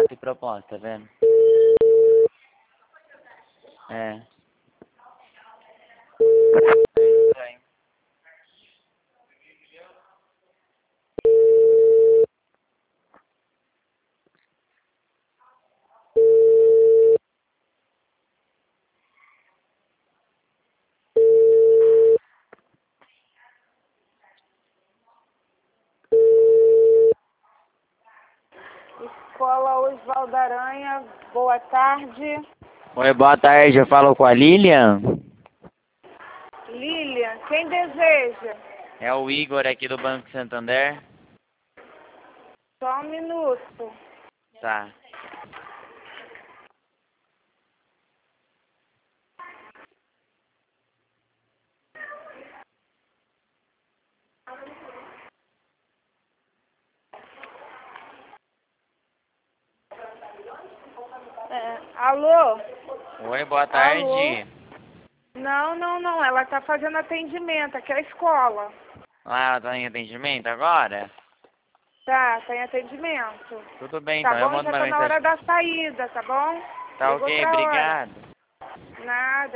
contrato e proposta, tá vendo? É. É estranho. Escola Osvaldo Aranha, boa tarde. Oi, boa tarde, eu falo com a Lilian. Lilian, quem deseja? É o Igor aqui do Banco Santander. Só um minuto. Tá. Alô? Oi, boa Alô? tarde. Não, ela tá fazendo atendimento, aqui é a escola. Ah, ela tá em atendimento agora? Tá em atendimento. Tudo bem, Tá então eu bom? mando Já uma tá na hora mensagem. da saída, tá bom? Tá Ligou ok, pra hora. obrigado. Nada.